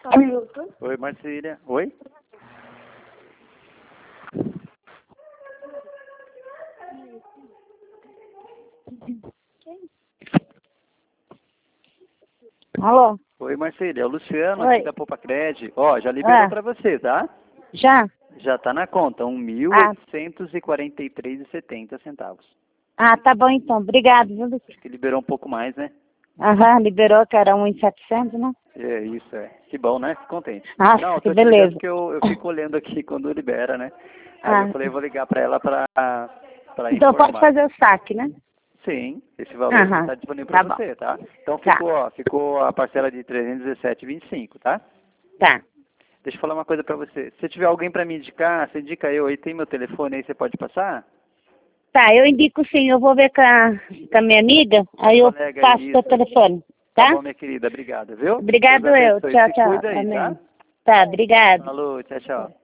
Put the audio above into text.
Um minuto. Oi, Marcília. Oi? Alô? Oi, Marcília. É o Luciano Oi. aqui da Poupa Cred. Ó, já liberou pra você, tá? Já? Já tá na conta, Ah. 1.843,70 centavos. Ah, tá bom então. Obrigado, viu, Luciano? Acho que liberou um pouco mais, né? Aham, liberou que era 1.700, né? É, isso, é. Que bom, né? Fico contente. Nossa, Não, eu que tô te ligando beleza. porque eu fico olhando aqui quando libera, né? Aí eu Ah, falei, vou ligar pra ela pra então pode informar. fazer o saque, né? Sim, esse valor já Aham, tá disponível pra tá bom. você, tá? Então Tá, ficou a parcela de 317,25, tá? tá. Deixa eu falar uma coisa pra você. Se tiver alguém pra me indicar, você indica eu aí, tem meu telefone aí, você pode passar? Tá, eu indico sim, eu vou ver com a minha amiga, aí eu Colega, passo o teu isso. telefone, Tá tá? bom, minha querida, obrigado, viu? Deus Obrigado eu. abençoe. Tchau, Se tchau. cuida aí, tá? Amém. Tá, obrigado. Falou, tchau, tchau.